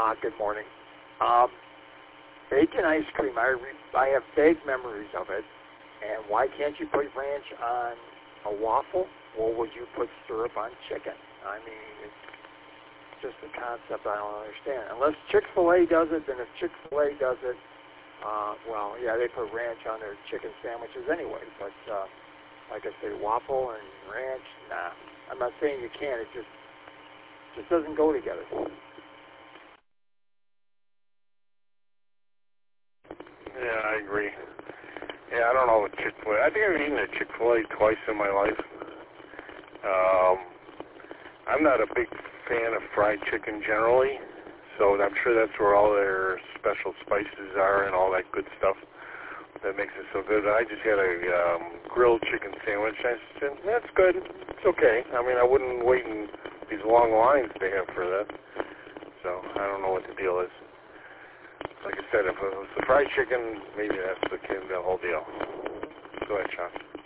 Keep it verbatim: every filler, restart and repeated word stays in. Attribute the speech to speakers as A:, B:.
A: Uh, good morning. Um, bacon ice cream, I, re- I have vague memories of it. And why can't you put ranch on a waffle? Or would you put syrup on chicken? I mean, it's just a concept I don't understand. Unless Chick-fil-A does it, then if Chick-fil-A does it, uh, well, yeah, they put ranch on their chicken sandwiches anyway. But uh, like I say, waffle and ranch, nah. I'm not saying you can't. It just just doesn't go together.
B: Yeah, I agree. Yeah, I don't know what Chick-fil-A. I think I've eaten at Chick-fil-A twice in my life. Um, I'm not a big fan of fried chicken generally, so I'm sure that's where all their special spices are and all that good stuff that makes it so good. I just had a um, grilled chicken sandwich. I said, that's good. It's okay. I mean, I wouldn't wait in these long lines they have for that. So I don't know what the deal is. Like I said, if it was the fried chicken, maybe that's the, the whole deal. Go ahead, Sean.